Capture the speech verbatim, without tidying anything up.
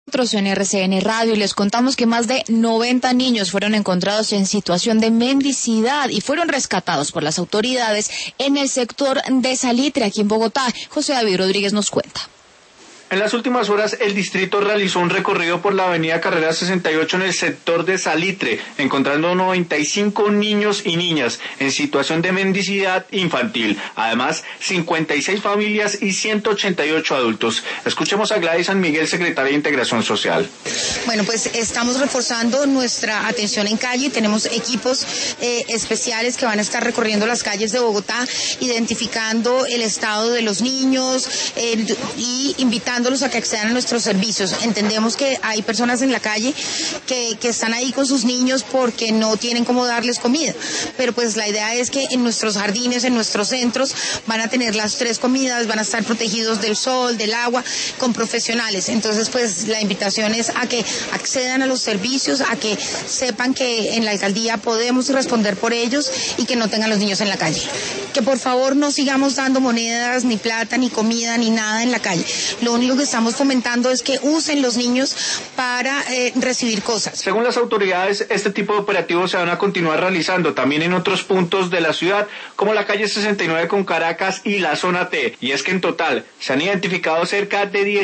Nosotros en R C N Radio les contamos que más de noventa niños fueron encontrados en situación de mendicidad y fueron rescatados por las autoridades en el sector de Salitre, aquí en Bogotá. José David Rodríguez nos cuenta. En las últimas horas, el distrito realizó un recorrido por la avenida Carrera sesenta y ocho en el sector de Salitre, encontrando noventa y cinco niños y niñas en situación de mendicidad infantil. Además, cincuenta y seis familias y ciento ochenta y ocho adultos. Escuchemos a Gladys San Miguel, secretaria de Integración Social. Bueno, pues estamos reforzando nuestra atención en calle. Tenemos equipos eh, especiales que van a estar recorriendo las calles de Bogotá, identificando el estado de los niños eh, y invitando a que accedan a nuestros servicios. Entendemos que hay personas en la calle que, que están ahí con sus niños porque no tienen cómo darles comida, pero pues la idea es que en nuestros jardines, en nuestros centros, van a tener las tres comidas, van a estar protegidos del sol, del agua, con profesionales. Entonces pues la invitación es a que accedan a los servicios, a que sepan que en la alcaldía podemos responder por ellos y que no tengan los niños en la calle. Que por favor no sigamos dando monedas, ni plata, ni comida, ni nada en la calle. Lo único que estamos fomentando es que usen los niños para eh, recibir cosas. Según las autoridades, este tipo de operativos se van a continuar realizando también en otros puntos de la ciudad, como la calle sesenta y nueve con Caracas y la zona T. Y es que en total se han identificado cerca de diez